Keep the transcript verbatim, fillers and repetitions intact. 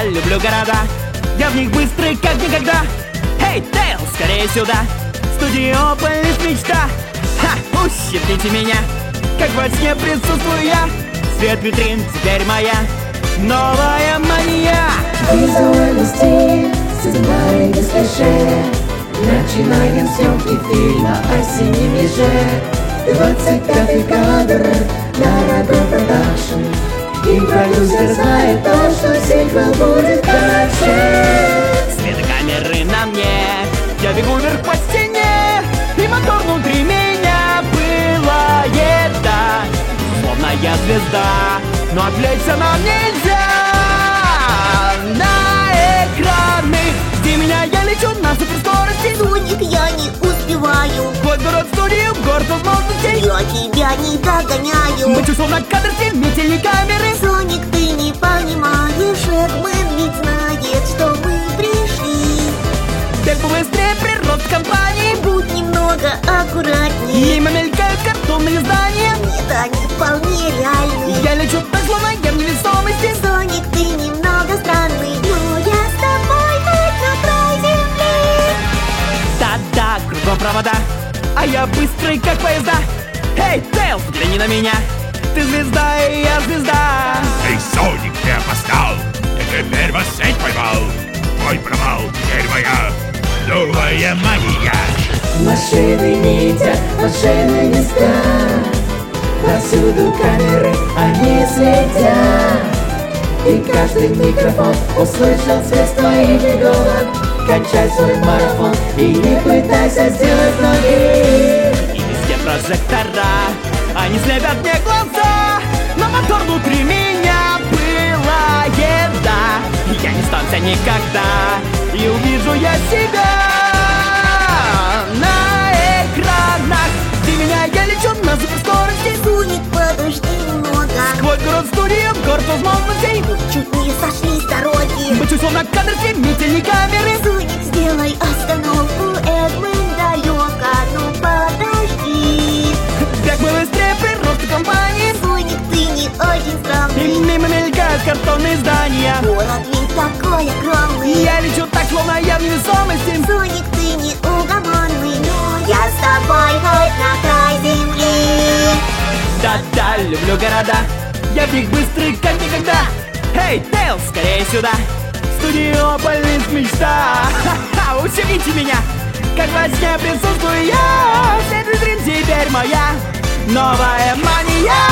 люблю города, я в них быстрый как никогда. Эй, Тейл, скорее сюда, Студиополис мечта. Ха, ущипните меня, как во сне присутствую я. Свет витрин теперь моя новая мания. Визуальный стиль, сценарий без клише. Начинаем съемки фильма о синем еже. Двадцать пятый кадр, дорогой продакшн. И продюсер знает то, что сиквел будет дальше. Свет камеры на мне, я бегу вверх по стене, и мотор внутри меня пылает, да. Словно я звезда, но отвлечься нам нельзя. На экраны, где меня я лечу на суперскорости. Соник, я не успеваю. Вот город студию, город возможностей. Я тебя не догоняю. Мчу словно кадр в фильме телекамеры. Соник, ты не понимаешь, Эгмен ведь знает, что мы пришли. Бег побыстрее, прирост компании. Будь немного аккуратнее. Мимо мелькают картонные здания. Нет, они вполне реальны. Я лечу так, словно я в невесомости. Соник, ты немного странный, но я с тобой хоть на край земли. Да-да, кругом провода, а я быстрый, как поезда. Эй, Тейл, взгляни на меня, ты звезда, и я звезда. Эй, Соник, ты опоздал, я теперь вас сеть поймал. Твой провал теперь моя новая мания. Машины не едят, машины не спят. Повсюду камеры, они следят. И каждый микрофон услышал свист твоих иголок. Кончай свой марафон и не пытайся сделать ноги. И везде прожектора, они слепят мне глаза. Но мотор внутри меня пылает, да. Я не сдамся никогда, и увижу я себя на экранах, где меня я лечу на суперскорости. Соник, подожди немного. Сквозь город студию, город возможностей. Мы чуть не сошли с дороги. Мчу словно кадр в фильме телекамеры. Соник, сделай остановку, Эгмен далеко, ну подожди. Бег мы быстрее, прирост компании. Соник, ты не очень И странный. мимо мелькают картонные здания. Город ведь такой огромный. Я лечу так, словно я в невесомости. Соник, ты не угомонный, но я с тобой хоть на край земли. Да-да, люблю города, я в них быстрый, как никогда. Эй, Тейл, скорее сюда, Студиополис мечта. Ха-ха, ущипните меня, как во сне присутствую я. Свет витрин теперь моя новая мания.